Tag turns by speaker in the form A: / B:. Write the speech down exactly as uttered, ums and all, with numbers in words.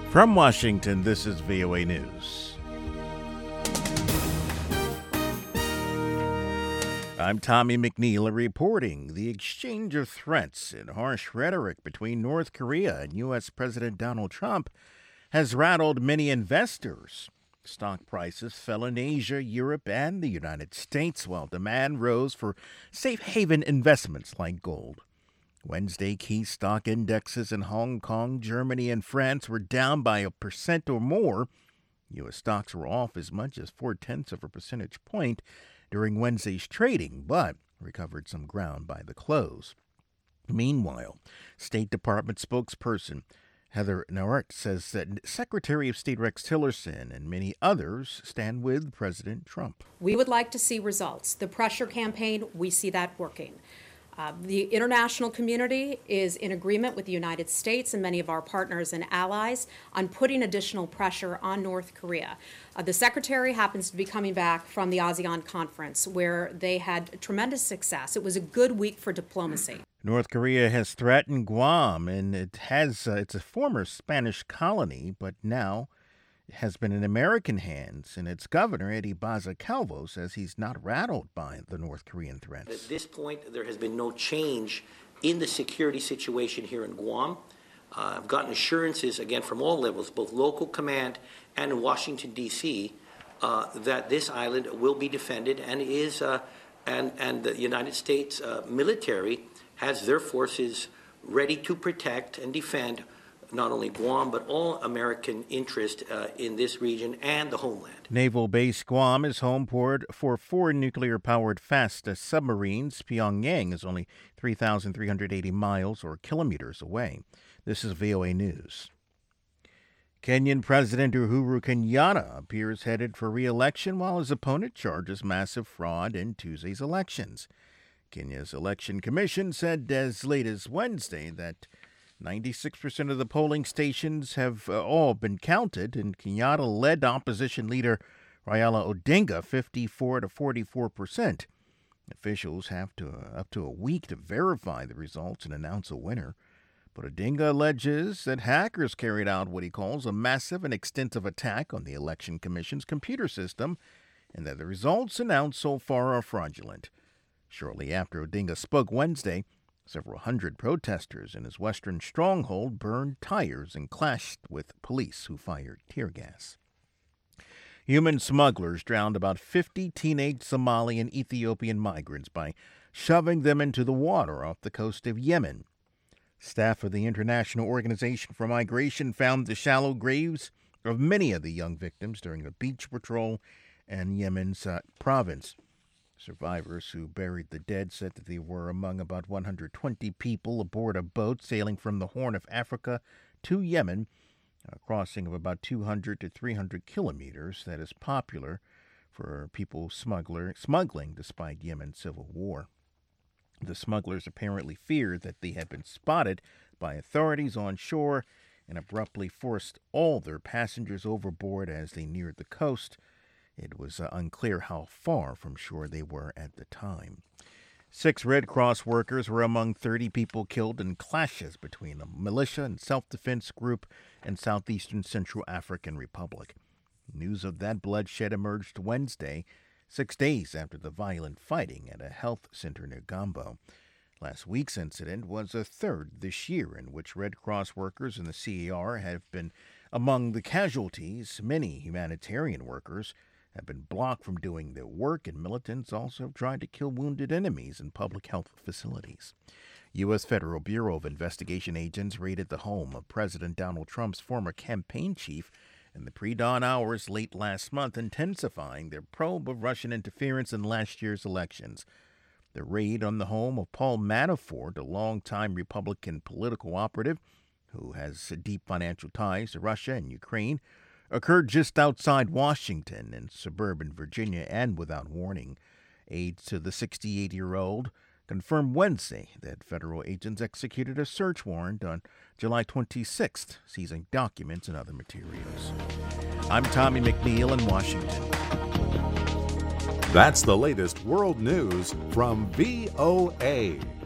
A: From Washington, this is V O A News. I'm Tommy McNeil reporting the exchange of threats and harsh rhetoric between North Korea and U S. President Donald Trump has rattled many investors. Stock prices fell in Asia, Europe, and the United States, while demand rose for safe haven investments like gold. Wednesday, key stock indexes in Hong Kong, Germany, and France were down by a percent or more. U S stocks were off as much as four-tenths of a percentage point during Wednesday's trading, but recovered some ground by the close. Meanwhile, State Department spokesperson Heather Nauert says that Secretary of State Rex Tillerson and many others stand with President Trump.
B: We would like to see results. The pressure campaign, we see that working. Uh, the international community is in agreement with the United States and many of our partners and allies on putting additional pressure on North Korea. Uh, the Secretary happens to be coming back from the ASEAN conference where they had tremendous success. It was a good week for diplomacy.
A: North Korea has threatened Guam, and it has uh, it's a former Spanish colony, but now it has been in American hands, and its governor, Eddie Baza Calvo, says he's not rattled by the North Korean threats.
C: At this point, there has been no change in the security situation here in Guam. Uh, I've gotten assurances, again, from all levels, both local command and in Washington, D C, uh, that this island will be defended and is, uh, and, and the United States uh, military has their forces ready to protect and defend not only Guam, but all American interest uh, in this region and the homeland.
A: Naval Base Guam is home port for four nuclear-powered fast submarines. Pyongyang is only three thousand three hundred eighty miles or kilometers away. This is V O A News. Kenyan President Uhuru Kenyatta appears headed for re-election while his opponent charges massive fraud in Tuesday's elections. Kenya's Election Commission said as late as Wednesday that ninety-six percent of the polling stations have uh, all been counted, and Kenyatta led opposition leader Raila Odinga fifty-four to forty-four percent. Officials have to uh, up to a week to verify the results and announce a winner. But Odinga alleges that hackers carried out what he calls a massive and extensive attack on the Election Commission's computer system, and that the results announced so far are fraudulent. Shortly after Odinga spoke Wednesday, several hundred protesters in his western stronghold burned tires and clashed with police who fired tear gas. Human smugglers drowned about fifty teenage Somali and Ethiopian migrants by shoving them into the water off the coast of Yemen. Staff of the International Organization for Migration found the shallow graves of many of the young victims during a beach patrol in Yemen's uh, province. Survivors who buried the dead said that they were among about one hundred twenty people aboard a boat sailing from the Horn of Africa to Yemen, a crossing of about two hundred to three hundred kilometers that is popular for people smuggler, smuggling despite Yemen's civil war. The smugglers apparently feared that they had been spotted by authorities on shore and abruptly forced all their passengers overboard as they neared the coast. It was uh, unclear how far from shore they were at the time. Six Red Cross workers were among thirty people killed in clashes between a militia and self-defense group in southeastern Central African Republic. News of that bloodshed emerged Wednesday, six days after the violent fighting at a health center near Gambo. Last week's incident was a third this year in which Red Cross workers in the C A R have been among the casualties. Many humanitarian workers have been blocked from doing their work, and militants also have tried to kill wounded enemies in public health facilities. U S. Federal Bureau of Investigation agents raided the home of President Donald Trump's former campaign chief in the pre-dawn hours late last month, intensifying their probe of Russian interference in last year's elections. The raid on the home of Paul Manafort, a longtime Republican political operative who has deep financial ties to Russia and Ukraine, occurred just outside Washington in suburban Virginia and without warning. Aides to the sixty-eight-year-old confirmed Wednesday that federal agents executed a search warrant on July twenty-sixth, seizing documents and other materials. I'm Tommy McNeil in Washington.
D: That's the latest world news from V O A.